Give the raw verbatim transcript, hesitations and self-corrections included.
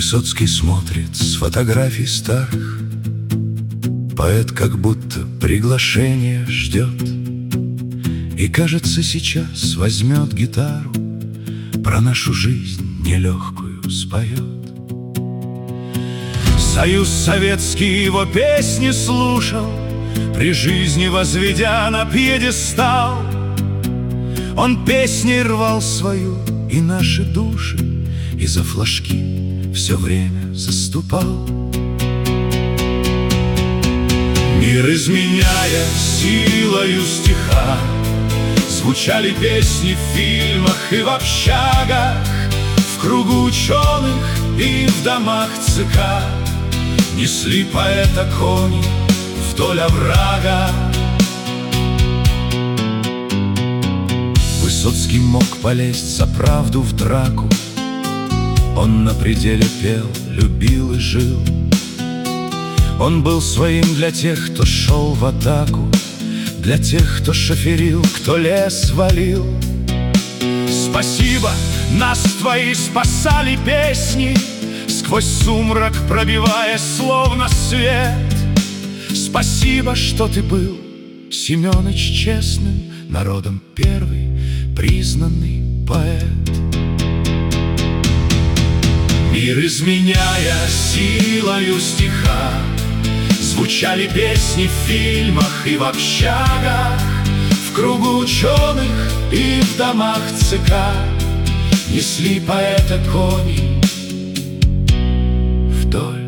Высоцкий смотрит с фотографий старых. Поэт как будто приглашение ждет, и, кажется, сейчас возьмет гитару, про нашу жизнь нелегкую споет. Союз Советский его песни слушал, при жизни возведя на пьедестал. Он песней рвал свою и наши души, и за флажки все время заступал. Мир изменяя силою стиха, звучали песни в фильмах и в общагах, в кругу ученых и в домах ЦК. Несли поэта кони вдоль оврага. Высоцкий мог полезть за правду в драку. Он на пределе пел, любил и жил. Он был своим для тех, кто шел в атаку, для тех, кто шоферил, кто лес валил. Спасибо, нас твои спасали песни, сквозь сумрак пробивая словно свет. Спасибо, что ты был, Семёныч, честным, народом первый признанный поэт. Мир изменяя силою стиха, звучали песни в фильмах и в общагах, в кругу ученых и в домах ЦК. Несли поэта кони вдоль